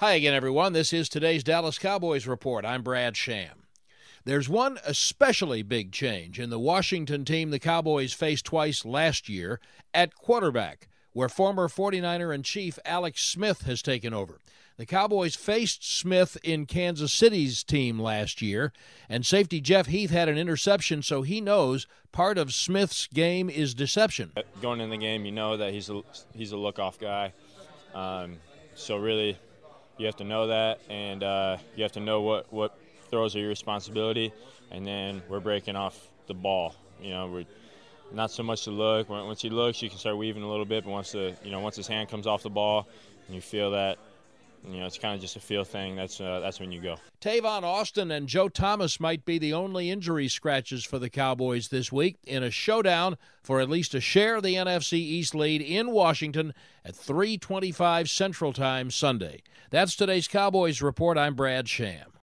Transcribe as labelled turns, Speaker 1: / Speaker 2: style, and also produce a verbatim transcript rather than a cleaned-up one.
Speaker 1: Hi again, everyone. This is today's Dallas Cowboys Report. I'm Brad Sham. There's one especially big change in the Washington team the Cowboys faced twice last year at quarterback, where former forty-niner in chief Alex Smith has taken over. The Cowboys faced Smith in Kansas City's team last year, and safety Jeff Heath had an interception, so he knows part of Smith's game is deception.
Speaker 2: Going in the game, you know that he's a, he's a look-off guy, um, so really – you have to know that, and uh, you have to know what, what throws are your responsibility, and then we're breaking off the ball. You know, we're not so much to look. Once he looks, you can start weaving a little bit, but once the you know once his hand comes off the ball, and you feel that, you know, it's kind of just a feel thing. That's uh, that's when you go.
Speaker 1: Tavon Austin and Joe Thomas might be the only injury scratches for the Cowboys this week in a showdown for at least a share of the N F C East lead in Washington at three twenty-five Central Time Sunday. That's today's Cowboys Report. I'm Brad Sham.